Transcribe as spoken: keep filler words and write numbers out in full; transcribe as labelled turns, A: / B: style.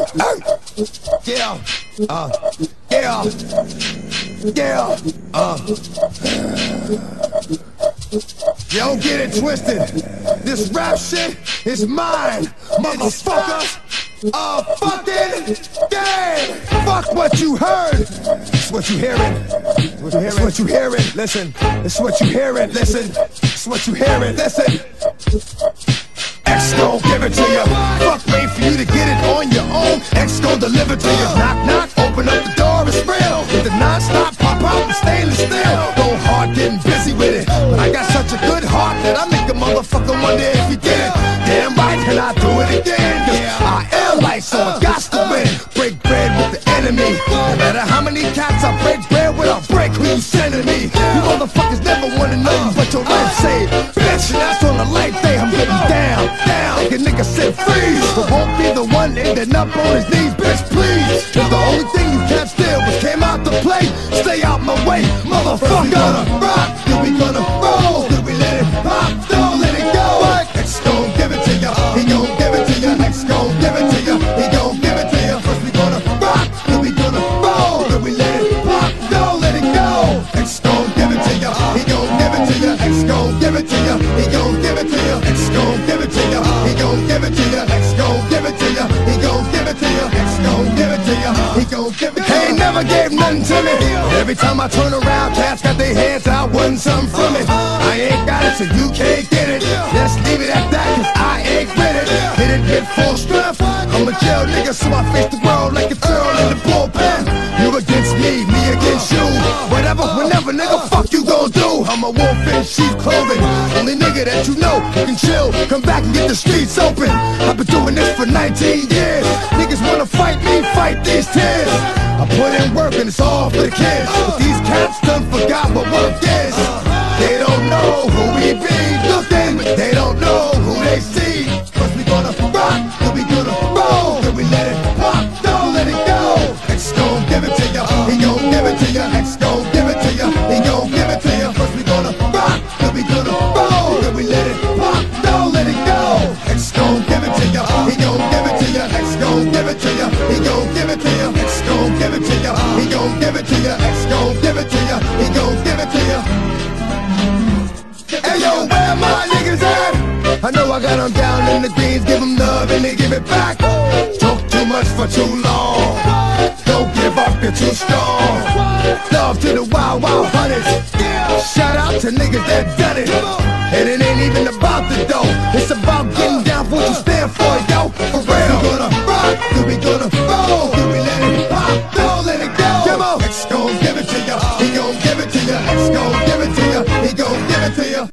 A: Yeah, uh, yeah, yeah, uh. You don't get it twisted. This rap shit is mine, motherfucker. A fucking game. Fuck what you heard. It's what you hearing. It's what you hearing. Listen. It's what you hearing. Listen. It's what you hearing. Listen. X gon' give it to you. Fuck, wait for you to get it on your own. X gon' deliver to you. Knock, knock, open up the door, it's real. With the non-stop pop out and stainless steel. Go hard, getting busy with it. But I got such a good heart that I make a motherfucker wonder if he did it. Damn right, can I do it again? Cause I am light, so I got to win. Break bread with the enemy. No matter how many cats I break bread with, I'll break who you sending me. You motherfuckers never wanna know you, but your life saved. Bitch, and that's on the life day, I'm getting down. Down, make a nigga sit freeze. But won't be the one ending up on his knees, bitch, please. Cause the only thing you can't steal was came out to play. Stay out my way, motherfucker. Gonna rock, then we gonna roll. Then we let it pop, don't let it go. X gon' give it to ya, he gon' give it to ya. X gon' give it to ya, he gon' give it to ya. First we gonna rock, then we gonna roll. Then we let it pop, don't let it go. X gon' give it to ya, he gon' give it to ya. X gon' give it to ya, he gon' give it to ya. X gon' give it to ya, he gon' give it to ya. X gon' give it to ya, he gon' give it to ya. X gon' give it to ya, he gon' give it to ya. He ain't never gave nothing to me. Every time I turn around, cats got their hands out, wanting something from it. I ain't got it, so you can't get it. Just leave it at that, cause I ain't with it. Hit it with full strength. I'm a jail nigga, so I face the world like a turtle in the bullpen. You against me, me against you. Whatever, whenever, nigga, fuck you gon' do. I'm a wolf in sheep clothing. Only nigga that you know who can chill. Come back and get the streets open. I've been doing this for nineteen years. Niggas wanna fight me, fight these tears. I put in work and it's all for the kids. But these cats done forgot what work is. They don't know who we be looking, but they don't know who they see. First we gonna rock, then we gonna roll. Then we let it pop, don't let it go. X gon' give it to ya, he gon' give it to ya. X gon' give it to ya, he gon' give it to ya. First we gonna rock, then we gonna roll. Then we let it pop, don't let it go. X gon' give it to ya, he gon' give it to ya. X gon' give it to ya, he gon' give it to ya. X gon' give it to ya, he gon' give it to ya. X gon' give it to ya, he gon' give it to ya. Hey yo, where my niggas at? I know I got them down in the greens, give them love and they give it back. Talk too much for too long. Don't give up, you're too strong. Love to the wild, wild hunters. Shout out to niggas that done it. And it ain't even about the dough. It's about getting down for what you stand for, yo. For real. We gonna rock, then we gonna roll. Then we let it pop, don't let it go. Come on. X gon' give it to ya, he gon' give it to ya. X gon'